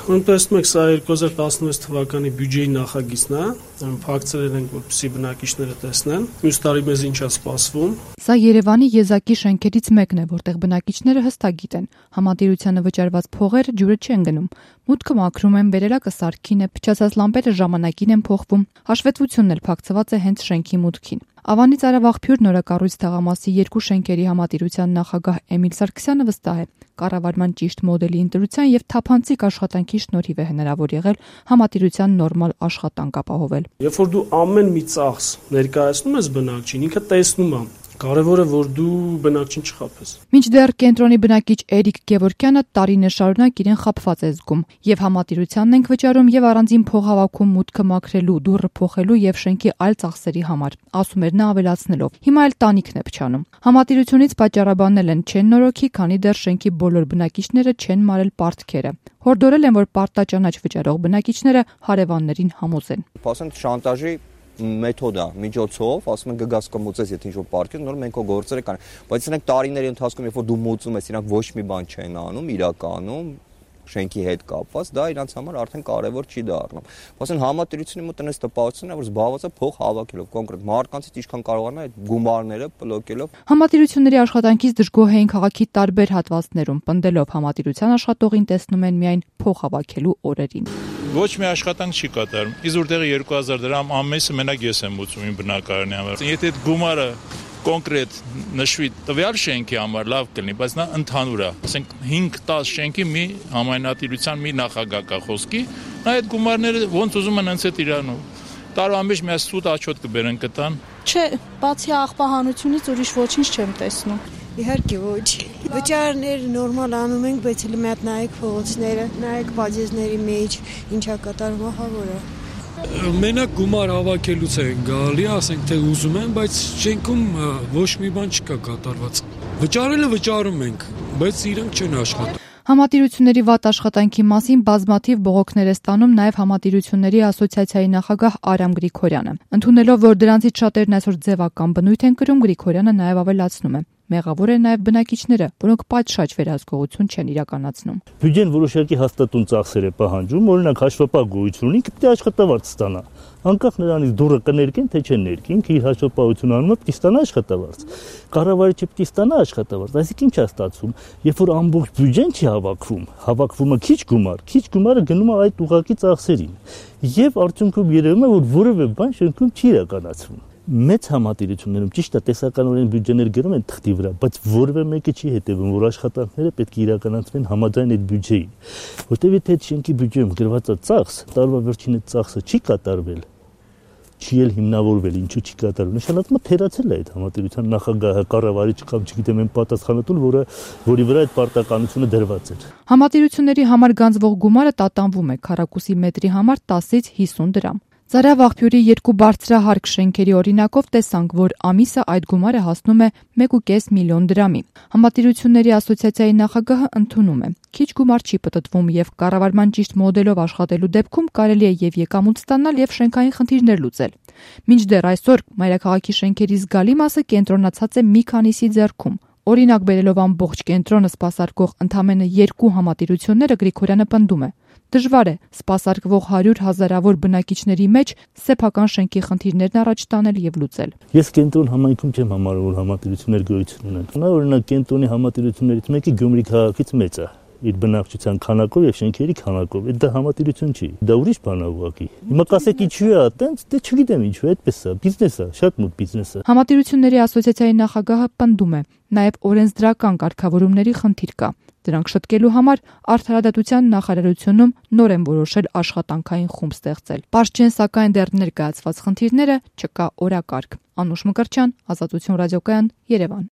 Տեսնում եք, սա 2016 թվականի բյուջեի նախագիծն է, փակցրել ենք, որպեսզի բնակիչները տեսնեն։ Մյուս տարի մեզ ինչ է սպասվում։ Սա Երևանի եզակի շենքերից մեկն է, որտեղ բնակիչները հստակ գիտեն, համատիրությանը վճարված փողերը ջուրը չեն գնում, մուտքը մաքրում են, վերելակը սարքին է, փչացած լամպերը ժամանակին են փոխվում, հաշվետվությունն էլ փակցված է հենց շենքի մուտքին։ Ավանից Արավաղբյուր նորակառույց թաղամասի 2 շենքերի համատիրության նախագահ Էմիլ Սարգսյանը վստահ է, կառավարման ճիշտ մոդելի ընտրության եւ թափանցիկ աշխատանքի շնորհիվ է հնարավոր եղել համատիրության նորմալ աշխատանք ապահովել։ Երբ որ դու ամեն մի ծախս ներկայացնում ես բնակչին, ինքը տեսնում է։ Կարևորը որ դու բնակչին չխաբես։ Մինչդեռ կենտրոնի բնակիչ Էրիկ Գևորգյանը տարիներ շարունակ իրեն խաբված է զգում։ Եվ համատիրությանն ենք վճարում եւ առանձին փող հավաքում մուտքը մաքրելու, դուռը փոխելու եւ շենքի այլ ծախսերի համար, ասում էր նա ավելացնելով։ Հիմա էլ տանիքն է փչանում։ Համատիրությունից պատճառաբանել են չեն նորոգի, քանի դեռ շենքի բոլոր բնակիչները չեն մարել պարտքերը։ Հորդորել են, որ պարտաճանաչ վճարող բնակիչները հարևաններին համոզեն։ Փասանտ շանտաժի մեթոդ է, միջոցով, ասում են գգաս կմուծես, եթե ինչ-որ պարտքեր, նոր մենք քո գործերը կան։ Բայց իրենք տարիների ընթացքում, երբ որ դու մուծում ես, իրանք ոչ մի բան չեն անում, իրականում շենքի հետ կապված, դա իրանց համար արդեն կարևոր չի դառնում։ Ասեն համատիրությունը մոտ այնպես տպավորություն է, որ զբաղված է փող հավաքելով, կոնկրետ մարդկանցից ինչքան կարողանա այդ գումարները բլոկելով։ Համատիրությունների աշխատանքից դժգոհ էին քաղաքի տարբեր հատվածներում, պնդելով համատիրության աշխատողին տեսնում են միայն փող հավաքելու օրերին։ Ոչ մի աշխատանք չի կատարում։ Իսկ որտեղի 2000 դրամ ամենը մենակ ես եմ ուծում իմ բնակարանի համար։ Եթե այդ գումարը կոնկրետ նշվի տվյալ շենքի համար լավ կլինի, բայց նա ընդհանուր է։ Ասենք 5-10 շենքի մի համայնատիրության մի նախագահ կա խոսքի, նա այդ գումարները ոնց ուզում են անցել իրանում։ Տարվա մեջ մի սուտ աչոտ կբերեն կտան։ Չէ, բացի աղբահանությունից ուրիշ ոչինչ չեմ տեսնում։ Իհարկե ոչ։ Վճարները նորմալ անում ենք, բայց հենց մի հատ նայեք փողոցները, նայեք բաժինների մեջ ինչա կատարվում, ահավոր է։ Մենակ գումար հավաքելուց են գալի, ասենք թե ուզում են, բայց շենքում ոչ մի բան չկա կատարված։ Վճարելը վճարում ենք, բայց իրենք չեն աշխատում։ Համատիրությունների վատ աշխատանքի մասին բազմաթիվ բողոքներ է ստանում նաև Համատիրությունների ասոցիացիայի նախագահ Արամ Գրիգորյանը։ Ընդունելով, որ դրանցից շատերն այսօր ձևական բնույթ են կրում, Գրիգորյանը նաև ավելացնում է. Մեղավոր են նաև բնակիչները, որոնք պատշաճ վերահսկողություն չեն իրականացնում։ Բյուջեն որոշակի հաստատուն ծախսեր է պահանջում, օրինակ հաշվապահ գոյություն ունի, պետք է աշխատավարձ ստանա։ Անկախ նրանից դուրը կներկեն, թե չեն ներկին, ինքը իր հաշվապահություն անում է, պետք է ստանա աշխատավարձ։ Կառավարիչը պետք է ստանա աշխատավարձ, այսինքն ինչ է ստացվում, երբ որ ամբողջ բյուջեն չի հավաքվում է քիչ գումարը գնում է այդ ուղղակի ծախսերին։ Եվ արդյունքում երևում է, որ որևէ բան շենքում չի իրականացվում։ Մեծ համատիրություններում ճիշտ է տեսականորեն բյուջեներ գրում են թղթի վրա, բայց որևէ մեկը չի հետևում, որ աշխատանքները պետք է իրականացվեն համաձայն այդ բյուջեին, որտեղ եթե այդ շենքի բյուջեում գրված է ծախս, տարվա վերջին այդ ծախսը չի կատարվել, չի էլ հիմնավորվել, ինչու չի կատարվում, նշանակում է թերացել է այդ համատիրության նախագահը, կառավարիչը կամ չգիտեմ այն պատասխանատուն, որի վրա այդ պարտականությունը դրված էր։ Համատիրությունների համար գանձվող գումարը տատանվում է քառակուսի մետրի համար 10-ից 50 դրամ։ Ծարավաղբյուրի 2 բարձրահարկ շենքերի օրինակով տեսանք, որ ամիսը այդ գումարը հասնում է 1.5 միլիոն դրամի։ Համատիրությունների ասոցիացիայի նախագահը ընդունում է. Քիչ գումար չի պտտվում եւ կառավարման ճիշտ մոդելով աշխատելու դեպքում կարելի է եւ եկամուտ ստանալ եւ շենքային խնդիրներ լուծել։ Մինչդեռ այսօր մայրաքաղաքի շենքերի զգալի մասը կենտրոնացած է մի քանիսի ձեռքում։ Օրինակ բերելով ամբողջ կենտրոնը սպասարկող ընդամենը 2 համատիրությունները Գրիգորյանը պնդում է. Դժվար է սպասարկվող 100 հազարավոր բնակիչների մեջ սեփական շենքի խնդիրներն առաջ տանել եւ լուծել։ Ես կենտրոն համայնքում չեմ համարում, որ համատիրություններ գոյություն ունեն։ Նա օրինակ կենտրոնի համատիրություններից մեկը Գյումրի քաղաքից մեծ է, իր բնակչության քանակով եւ շենքերի քանակով։ Դա համատիրություն չի, դա ուրիշ բան է ուղղակի։ Հիմա կասեք ինչու է այտենց, դե չգիտեմ ինչու է, այդպես է, բիզնես է, շատ մոտ բիզնես է։ Համատիրությունների ասոցիացիայի նախագահը պնդում է, նաեւ օրենսդրական կարգավորումների խնդիր կա։ Դրանք շտկելու համար Արդարադատության նախարարությունում նոր են որոշել աշխատանքային խումբ ստեղծել։ Պարզ չեն սակայն դեռ ներկայացված խնդիրները, չկա օրակարգ։ Անուշ Մկրտչյան, Ազատություն ռադիոկայան, Երևան։